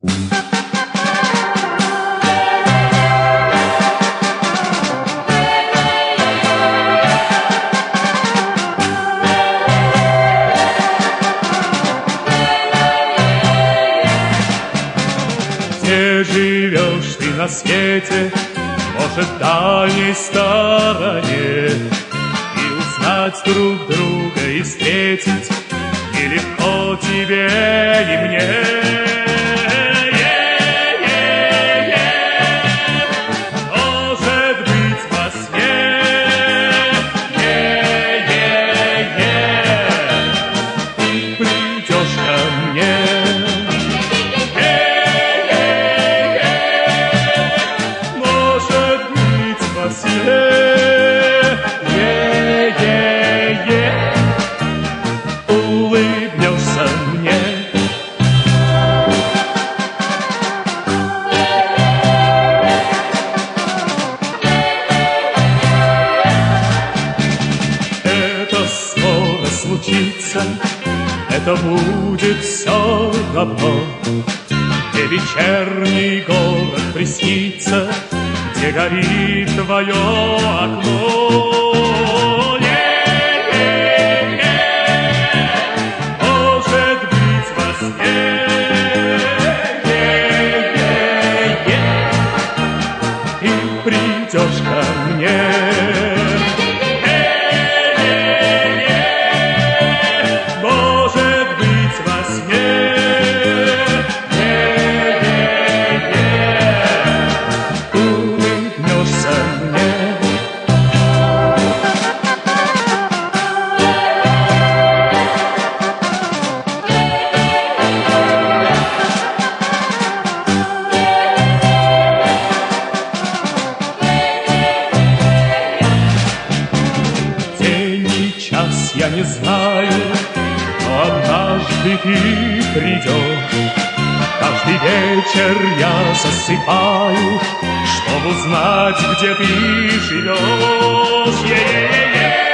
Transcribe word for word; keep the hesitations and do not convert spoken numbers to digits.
Где живешь ты на свете, может, в дальней стороне, и узнать друг друга и встретить нелегко тебе и мне. Может быть, во сне ты придешь ко мне. Улыбнешься мне. Это скоро случится, это будет все добро, где вечерний город приснится, где горит твое окно. Придешь ко мне. Может быть, во сне улыбнешься мне. Я не знаю, но однажды ты придешь. Каждый вечер я засыпаю, чтобы узнать, где ты живешь.